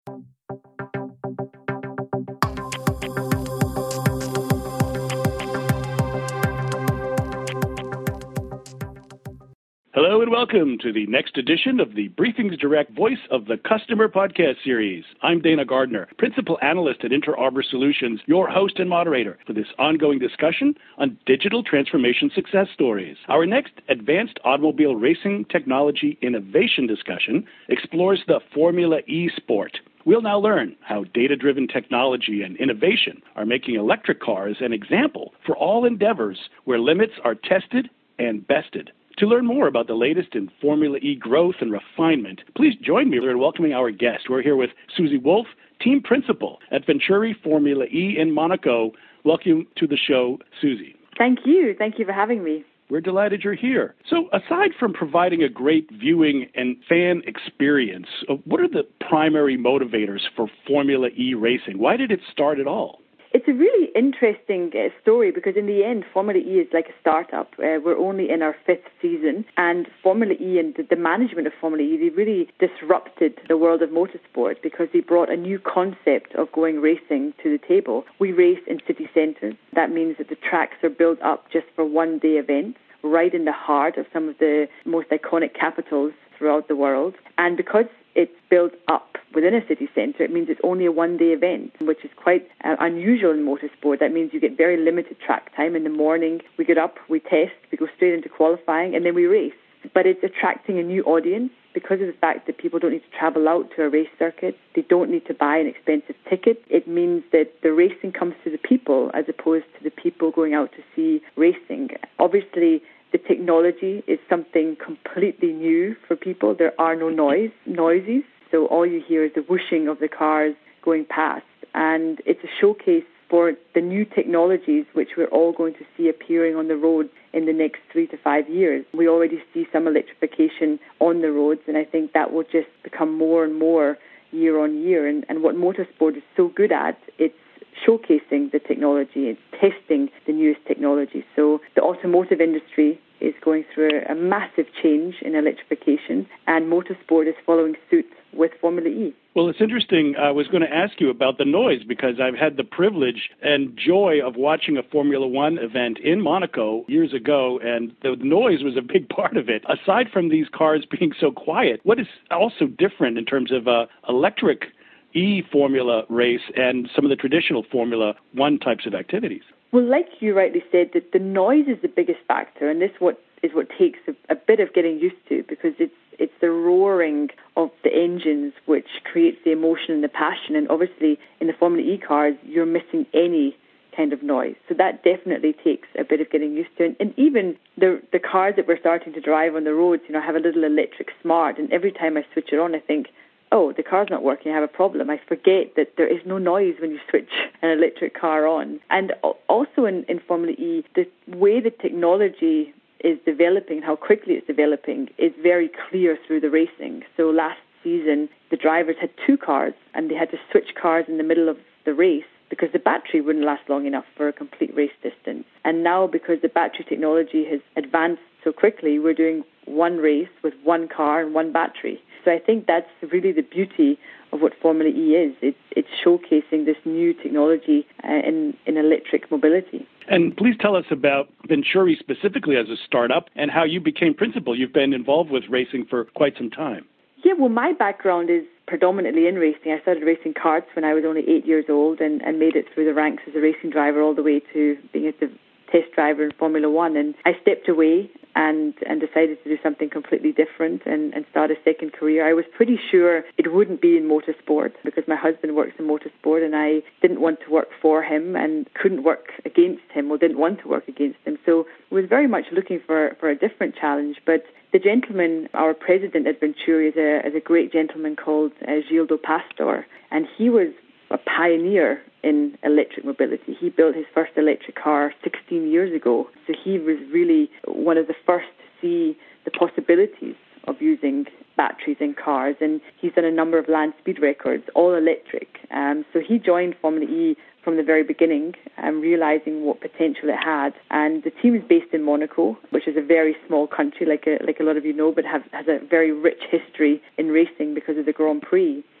Hello and welcome to the next edition of the Briefings Direct Voice of the Customer podcast series. I'm Dana Gardner, Principal Analyst at Inter Arbor Solutions, your host and moderator for this ongoing discussion on digital transformation success stories. Our next Advanced Automobile Racing Technology Innovation discussion explores the Formula E sport. We'll now learn how data-driven technology and innovation are making electric cars an example for all endeavors where limits are tested and bested. To learn more about the latest in Formula E growth and refinement, please join me in welcoming our guest. We're here with Susie Wolf, Team Principal at Venturi Formula E in Monaco. Welcome to the show, Susie. Thank you. Thank you for having me. We're delighted you're here. So aside from providing a great viewing and fan experience, what are the primary motivators for Formula E racing? Why did it start at all? It's a really interesting story because in the end, Formula E is like a startup. We're only in our 5th season, and Formula E and the management of Formula E, they really disrupted the world of motorsport because they brought a new concept of going racing to the table. We race in city centres. That means that the tracks are built up just for one-day events, right in the heart of some of the most iconic capitals throughout the world. And because it's built up within a city centre, it means it's only a one-day event, which is quite unusual in motorsport. That means you get very limited track time. In the morning, we get up, we test, we go straight into qualifying, and then we race. But it's attracting a new audience because of the fact that people don't need to travel out to a race circuit. They don't need to buy an expensive ticket. It means that the racing comes to the people as opposed to the people going out to see racing. Obviously, the technology is something completely new for people. There are no noises, so all you hear is the whooshing of the cars going past. And it's a showcase for the new technologies which we're all going to see appearing on the road in the next 3 to 5 years. We already see some electrification on the roads, and I think that will just become more and more year on year. And what motorsport is so good at, it's showcasing the technology, it's testing the newest technology. So the automotive industry is going through a massive change in electrification, and motorsport is following suit with Formula E. Well, it's interesting. I was going to ask you about the noise because I've had the privilege and joy of watching a Formula One event in Monaco years ago, and the noise was a big part of it. Aside from these cars being so quiet, what is also different in terms of electric E-Formula race and some of the traditional Formula One types of activities? Well, like you rightly said, that the noise is the biggest factor, and this is what takes a bit of getting used to because it's the roaring of the engines which creates the emotion and the passion. And obviously, in the Formula E cars, you're missing any kind of noise. So that definitely takes a bit of getting used to. And even the cars that we're starting to drive on the roads, have a little electric smart, and every time I switch it on, I think, oh, the car's not working, I have a problem. I forget that there is no noise when you switch an electric car on. And also in Formula E, the way the technology is developing, how quickly it's developing, is very clear through the racing. So last season, the drivers had 2 cars, and they had to switch cars in the middle of the race because the battery wouldn't last long enough for a complete race distance. And now, because the battery technology has advanced so quickly, we're doing one race with 1 car and 1 battery. So I think that's really the beauty of what Formula E is. It's showcasing this new technology in electric mobility. And please tell us about Venturi specifically as a startup and how you became principal. You've been involved with racing for quite some time. Yeah, well, my background is predominantly in racing. I started racing karts when I was only 8 years old and made it through the ranks as a racing driver all the way to being a test driver in Formula One. And I stepped away and decided to do something completely different and start a second career. I was pretty sure it wouldn't be in motorsport because my husband works in motorsport and I didn't want to work for him and couldn't work against him or didn't want to work against him. So I was very much looking for a different challenge. But the gentleman, our president at Venturi, is a great gentleman called Gildo Pastor, and he was a pioneer in electric mobility. He built his first electric car 16 years ago. So he was really one of the first to see the possibilities of using batteries in cars. And he's done a number of land speed records, all electric. So he joined Formula E from the very beginning, realizing what potential it had. And the team is based in Monaco, which is a very small country, like a lot of you know, but has a very rich history in racing because of the Grand Prix.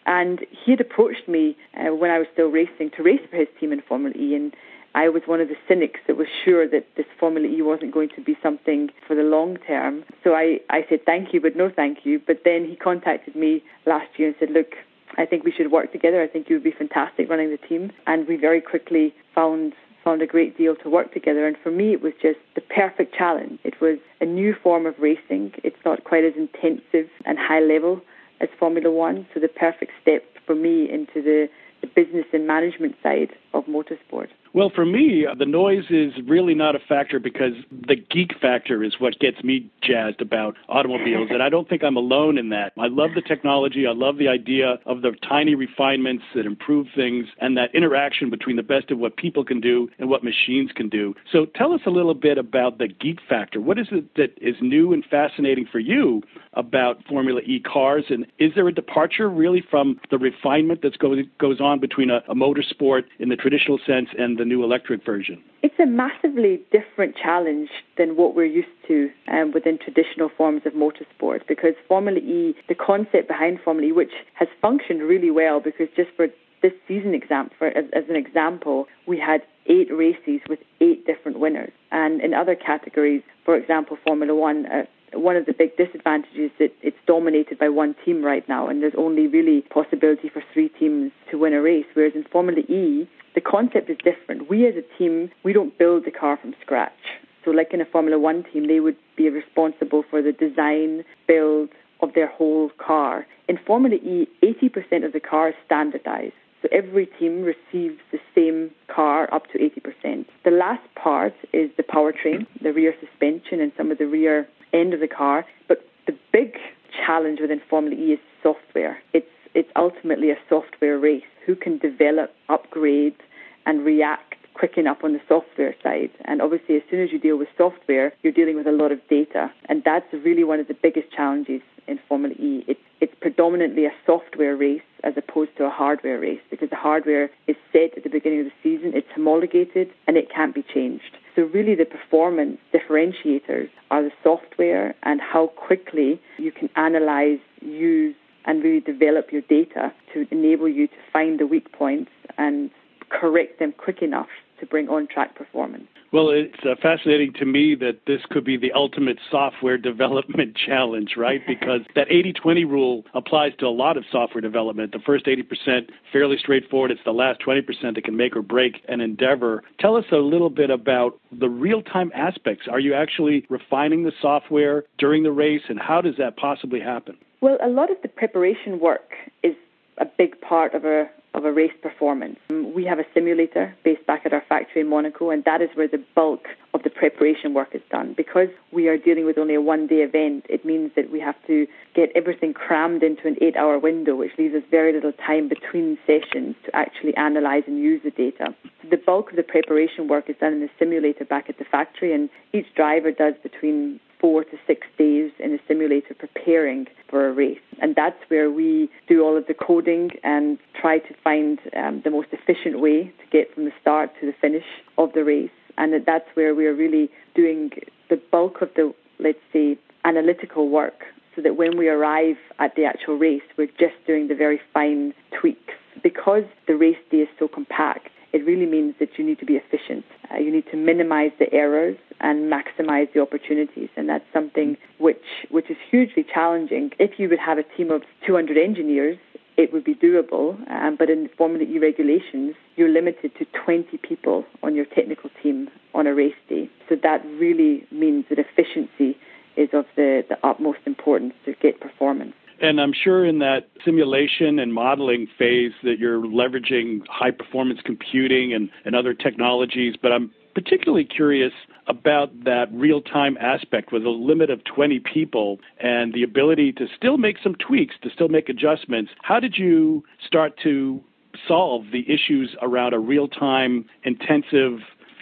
And he had approached me when I was still racing to race for his team in Formula E, and I was one of the cynics that was sure that this Formula E wasn't going to be something for the long term. So I said thank you, but no thank you. But then he contacted me last year and said, look, I think we should work together. I think you would be fantastic running the team. And we very quickly found a great deal to work together. And for me, it was just the perfect challenge. It was a new form of racing. It's not quite as intensive and high level as Formula One. So the perfect step for me into the business and management side of motorsport. Well, for me, the noise is really not a factor because the geek factor is what gets me jazzed about automobiles, and I don't think I'm alone in that. I love the technology. I love the idea of the tiny refinements that improve things and that interaction between the best of what people can do and what machines can do. So tell us a little bit about the geek factor. What is it that is new and fascinating for you about Formula E cars, and is there a departure really from the refinement that goes on between a motorsport in the traditional sense and the new electric version? It's a massively different challenge than what we're used to within traditional forms of motorsport, because Formula E, the concept behind Formula E, which has functioned really well, because just for this season as an example, we had 8 races with 8 different winners. And in other categories, for example, Formula One, one of the big disadvantages is that it's dominated by one team right now, and there's only really possibility for 3 teams to win a race, whereas in Formula E, the concept is different. We as a team, we don't build the car from scratch. So like in a Formula One team, they would be responsible for the design, build of their whole car. In Formula E, 80% of the car is standardized. So every team receives the same car up to 80%. The last part is the powertrain, the rear suspension and some of the rear end of the car. But the big challenge within Formula E is software. It's ultimately a software race. Who can develop, upgrade, and react quick enough on the software side? And obviously, as soon as you deal with software, you're dealing with a lot of data. And that's really one of the biggest challenges in Formula E. It's predominantly a software race as opposed to a hardware race, because the hardware is set at the beginning of the season, it's homologated, and it can't be changed. So really the performance differentiators are the software and how quickly you can analyze, use, and really develop your data to enable you to find the weak points and correct them quick enough to bring on-track performance. Well, it's fascinating to me that this could be the ultimate software development challenge, right? Because that 80-20 rule applies to a lot of software development. The first 80%, fairly straightforward. It's the last 20% that can make or break an endeavor. Tell us a little bit about the real-time aspects. Are you actually refining the software during the race, and how does that possibly happen? Well, a lot of the preparation work is a big part of a race performance. We have a simulator based back at our factory in Monaco, and that is where the bulk of the preparation work is done. Because we are dealing with only a one-day event, it means that we have to get everything crammed into an 8-hour window, which leaves us very little time between sessions to actually analyze and use the data. So the bulk of the preparation work is done in the simulator back at the factory, and each driver does between 4 to 6 days in the simulator preparing for a race. And that's where we do all of the coding and try to find the most efficient way to get from the start to the finish of the race. And that's where we're really doing the bulk of the, let's say, analytical work, so that when we arrive at the actual race, we're just doing the very fine tweaks. Because the race day is so compact, it really means that you need to be efficient. You need to minimize the errors and maximize the opportunities. And that's something which is hugely challenging. If you would have a team of 200 engineers, it would be doable. But in Formula E regulations, you're limited to 20 people on your technical team on a race day. So that really means that efficiency is of the utmost importance to get performance. And I'm sure in that simulation and modeling phase that you're leveraging high-performance computing and other technologies, but I'm particularly curious about that real-time aspect with a limit of 20 people and the ability to still make some tweaks, to still make adjustments. How did you start to solve the issues around a real-time, intensive,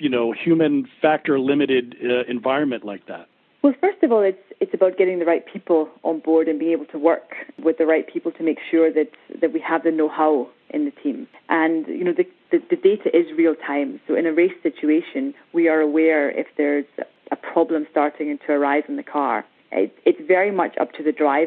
human factor-limited environment like that? Well, first of all, it's about getting the right people on board and being able to work with the right people to make sure that we have the know-how in the team. And, the data is real time. So in a race situation, we are aware if there's a problem starting to arise in the car. It's very much up to the driver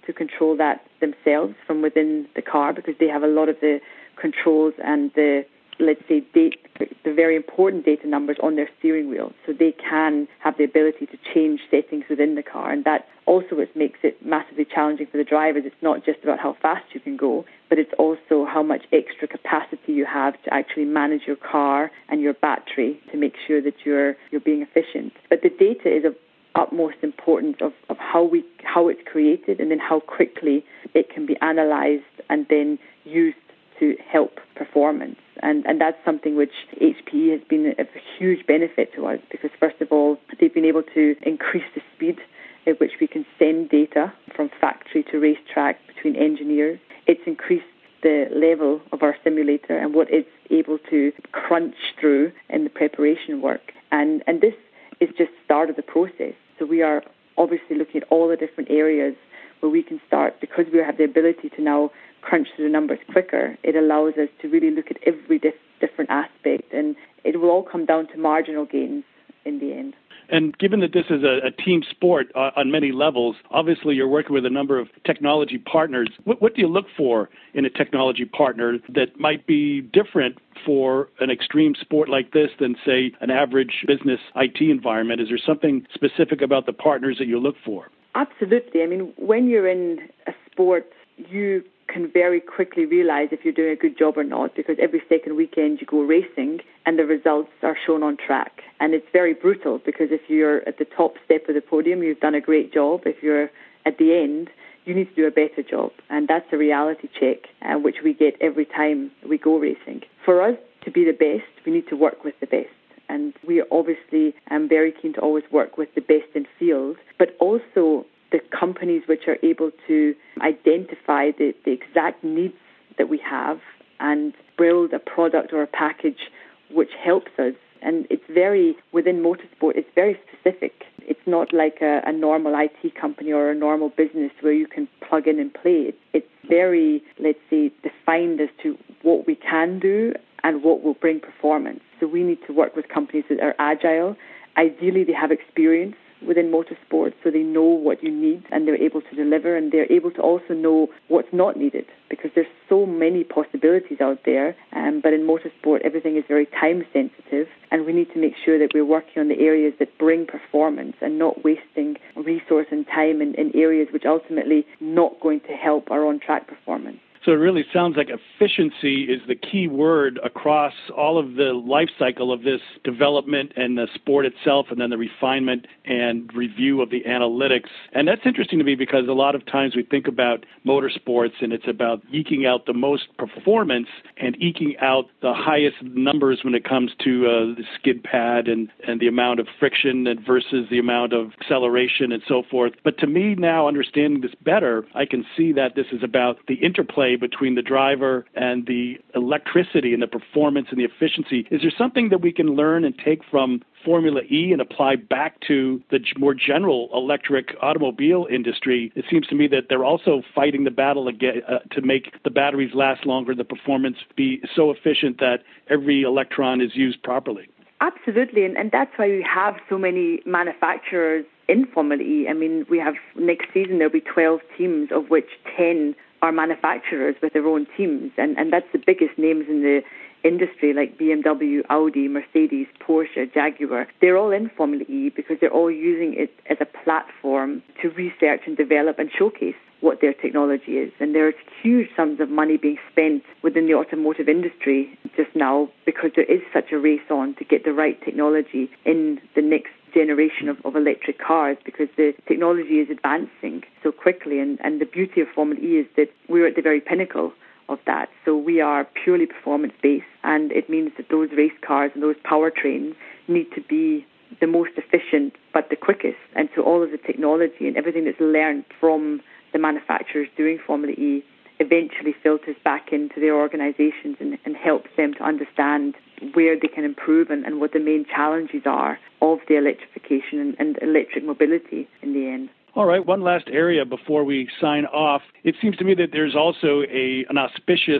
to control that themselves from within the car, because they have a lot of the controls and the, let's say, the very important data numbers on their steering wheel. So they can have the ability to change settings within the car. And that also what makes it massively challenging for the drivers. It's not just about how fast you can go, but it's also how much extra capacity you have to actually manage your car and your battery to make sure that you're being efficient. But the data is of utmost importance of how it's created, and then how quickly it can be analyzed and then used to help performance. And that's something which HPE has been a huge benefit to us, because first of all, they've been able to increase the speed at which we can send data from factory to racetrack between engineers. It's increased the level of our simulator and what it's able to crunch through in the preparation work. And this is just the start of the process. So we are obviously looking at all the different areas where we can start, because we have the ability to now crunch through the numbers quicker. It allows us to really look at every different aspect, and it will all come down to marginal gains in the end. And given that this is a team sport on many levels, obviously you're working with a number of technology partners. What do you look for in a technology partner that might be different for an extreme sport like this than, say, an average business IT environment? Is there something specific about the partners that you look for? Absolutely. I mean, when you're in a sport, you can very quickly realize if you're doing a good job or not, because every second weekend you go racing and the results are shown on track. And it's very brutal, because if you're at the top step of the podium, you've done a great job. If you're at the end, you need to do a better job. And that's a reality check, which we get every time we go racing. For us to be the best, we need to work with the best. And we obviously am very keen to always work with the best in field, but also the companies which are able to identify the exact needs that we have and build a product or a package which helps us. And it's very, within motorsport, it's very specific. It's not like a normal IT company or a normal business where you can plug in and play. It's very, let's say, defined as to what we can do and what will bring performance. So we need to work with companies that are agile. Ideally, they have experience within motorsport, so they know what you need and they're able to deliver, and they're able to also know what's not needed, because there's so many possibilities out there. But in motorsport, everything is very time sensitive, and we need to make sure that we're working on the areas that bring performance and not wasting resource and time in areas which ultimately not going to help our on-track performance. So it really sounds like efficiency is the key word across all of the life cycle of this development and the sport itself, and then the refinement and review of the analytics. And that's interesting to me, because a lot of times we think about motorsports and it's about eking out the most performance and eking out the highest numbers when it comes to the skid pad and the amount of friction versus the amount of acceleration and so forth. But to me now, understanding this better, I can see that this is about the interplay between the driver and the electricity and the performance and the efficiency. Is there something that we can learn and take from Formula E and apply back to the more general electric automobile industry? It seems to me that they're also fighting the battle again to make the batteries last longer, the performance be so efficient that every electron is used properly. Absolutely, and that's why we have so many manufacturers in Formula E. I mean, we have next season there'll be 12 teams, of which 10 are manufacturers with their own teams, and that's the biggest names in the industry, like BMW, Audi, Mercedes, Porsche, Jaguar. They're all in Formula E because they're all using it as a platform to research and develop and showcase what their technology is. And there's huge sums of money being spent within the automotive industry just now, because there is such a race on to get the right technology in the next generation of electric cars, because the technology is advancing so quickly. And the beauty of Formula E is that we're at the very pinnacle of that. So we are purely performance-based, and it means that those race cars and those powertrains need to be the most efficient but the quickest. And so all of the technology and everything that's learned from the manufacturers doing Formula E eventually filters back into their organizations and helps them to understand where they can improve and what the main challenges are of the electrification and electric mobility in the end. All right, one last area before we sign off. It seems to me that there's also an auspicious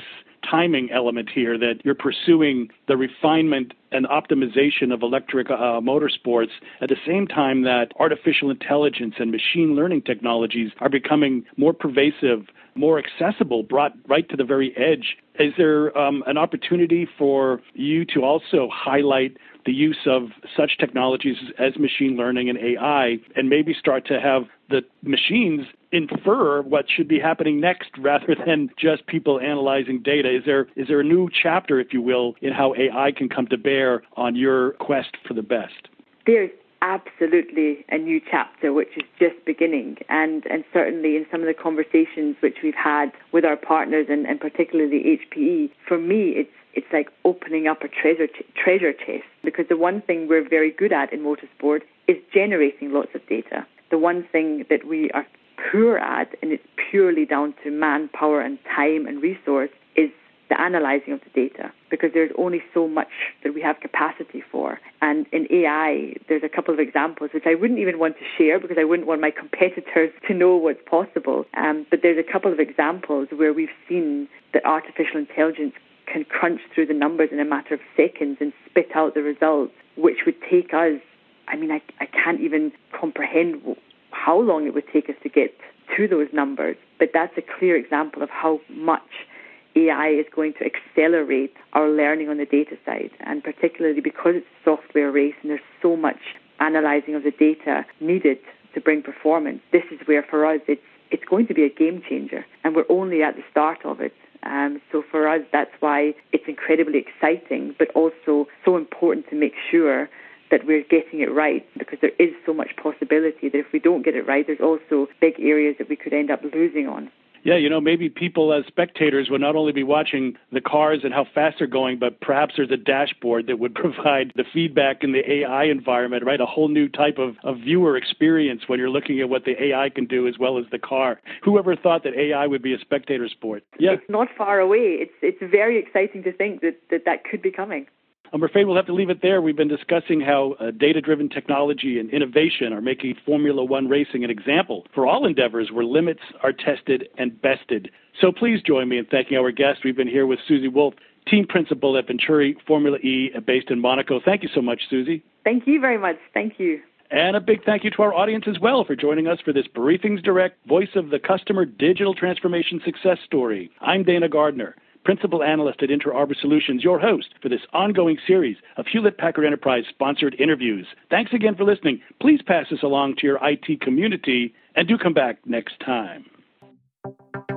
timing element here, that you're pursuing the refinement and optimization of electric motorsports at the same time that artificial intelligence and machine learning technologies are becoming more pervasive, more accessible, brought right to the very edge. Is there an opportunity for you to also highlight the use of such technologies as machine learning and AI, and maybe start to have the machines infer what should be happening next rather than just people analyzing data? Is there a new chapter, if you will, in how AI can come to bear on your quest for the best? There's absolutely a new chapter which is just beginning, and certainly in some of the conversations which we've had with our partners and particularly HPE, for me it's like opening up a treasure chest, because the one thing we're very good at in motorsport is generating lots of data. The one thing that we are poor at, and it's purely down to manpower and time and resource, is the analyzing of the data, because there's only so much that we have capacity for. And in AI, there's a couple of examples which I wouldn't even want to share because I wouldn't want my competitors to know what's possible. But there's a couple of examples where we've seen that artificial intelligence can crunch through the numbers in a matter of seconds and spit out the results, which would take us, I can't even comprehend how long it would take us to get to those numbers. But that's a clear example of how much AI is going to accelerate our learning on the data side, and particularly because it's a software race and there's so much analyzing of the data needed to bring performance. This is where for us it's going to be a game changer, and we're only at the start of it. So for us, that's why it's incredibly exciting, but also so important to make sure that we're getting it right, because there is so much possibility that if we don't get it right, there's also big areas that we could end up losing on. Yeah, maybe people as spectators would not only be watching the cars and how fast they're going, but perhaps there's a dashboard that would provide the feedback in the AI environment, right? A whole new type of viewer experience when you're looking at what the AI can do as well as the car. Whoever thought that AI would be a spectator sport? Yeah. It's not far away. It's very exciting to think that could be coming. I'm afraid we'll have to leave it there. We've been discussing how data-driven technology and innovation are making Formula One racing an example for all endeavors where limits are tested and bested. So please join me in thanking our guest. We've been here with Susie Wolff, team principal at Venturi Formula E, based in Monaco. Thank you so much, Susie. Thank you very much. Thank you. And a big thank you to our audience as well for joining us for this Briefings Direct Voice of the Customer Digital Transformation Success Story. I'm Dana Gardner, Principal Analyst at Inter Arbor Solutions, your host for this ongoing series of Hewlett-Packard Enterprise-sponsored interviews. Thanks again for listening. Please pass this along to your IT community, and do come back next time.